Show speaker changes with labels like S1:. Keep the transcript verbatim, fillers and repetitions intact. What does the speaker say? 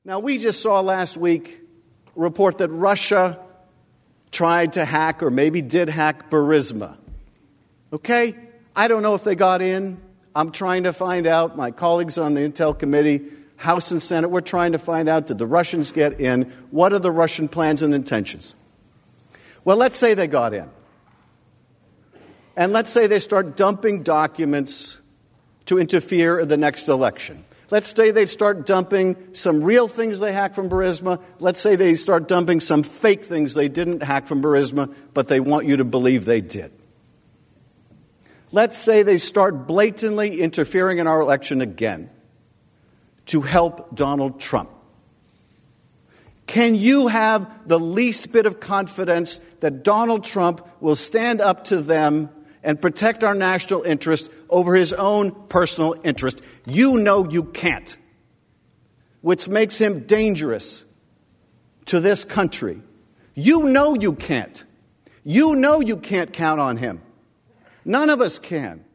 S1: Now, we just saw last week a report that Russia tried to hack or maybe did hack Burisma. Okay? I don't know if they got in. I'm trying to find out. My colleagues on the Intel Committee, House and Senate, we're trying to find out, did the Russians get in? What are the Russian plans and intentions? Well, let's say they got in. And let's say they start dumping documents to interfere in the next election. Let's say they start dumping some real things they hacked from Burisma. Let's say they start dumping some fake things they didn't hack from Burisma, but they want you to believe they did. Let's say they start blatantly interfering in our election again to help Donald Trump. Can you have the least bit of confidence that Donald Trump will stand up to them and protect our national interest over his own personal interest? You know you can't, which makes him dangerous to this country. You know you can't. You know you can't count on him. None of us can.